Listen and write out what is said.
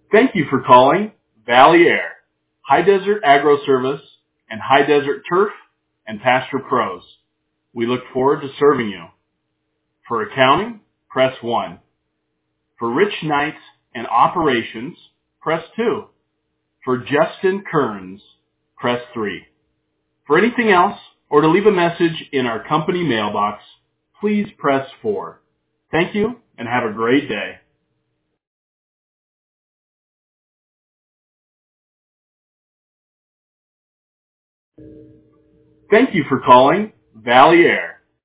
Thank you for calling Valley Air, High Desert Agro Service, and High Desert Turf and Pasture Pros. We look forward to serving you. For accounting, press 1. For Rich Knight and operations, press 2. For Justin Kearns, press 3. For anything else, or to leave a message in our company mailbox, please press 4. Thank you, and have a great day. Thank you for calling Valley Air,